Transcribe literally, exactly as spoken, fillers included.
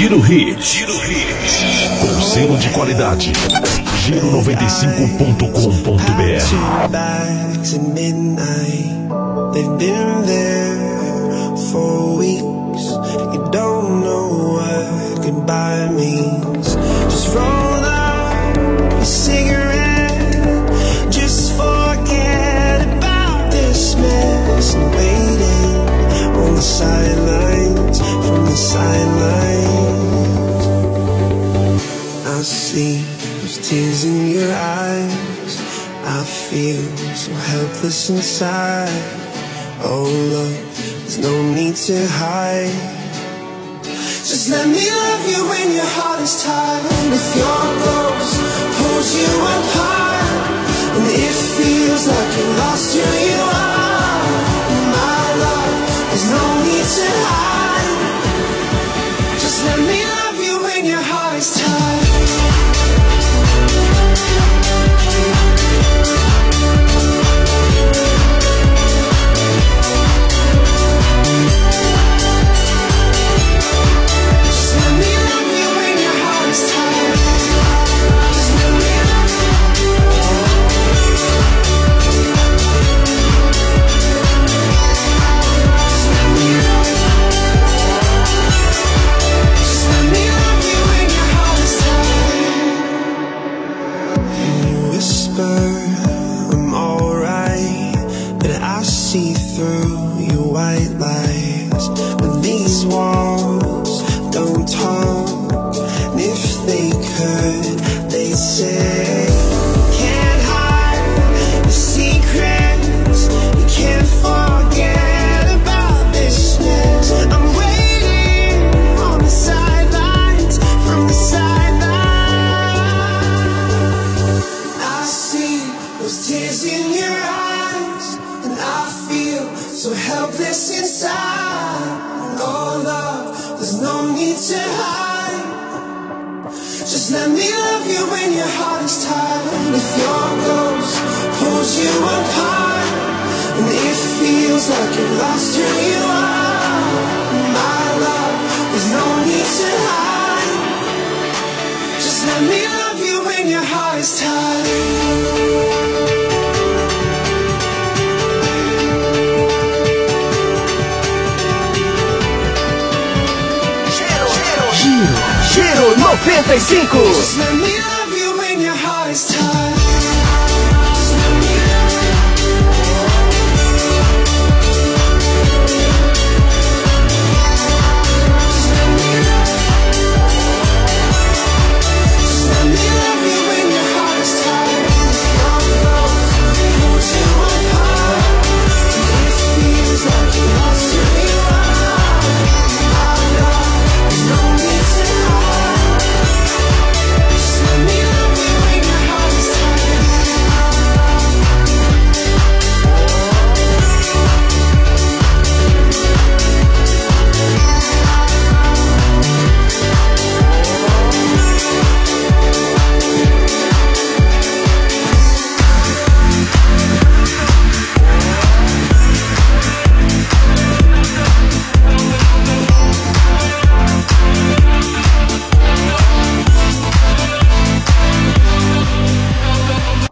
Giro Hits. Giro Hits. Com selo de qualidade. Giro noventa e cinco ponto com ponto br. They've been there for weeks. You don't know what goodbye means. Just roll up a cigarette. Just forget about this mess. And waiting on the sidelines, from the sidelines. I see those tears in your eyes. I feel so helpless inside. Oh love, there's no need to hide. Just let me love you when your heart is tired. If you're close, hold you apart. And it feels like you lost who you are. My love, there's no need to hide. Just let me love you when your heart is tired. I'm alright, but I see through your white lies. But these walls don't talk, and if they could, they'd say can't hide the secrets, you can't forget about this mess. I'm waiting on the sidelines, from the sidelines. Those tears in your eyes, and I feel so helpless inside. Oh love, there's no need to hide. Just let me love you when your heart is tired. If you're close, hold you apart. And it feels like you lost who you are. My love, there's no need to hide. Just let me love you when your heart is tired. Giro noventa e cinco. Just let me love you when your heart is tired.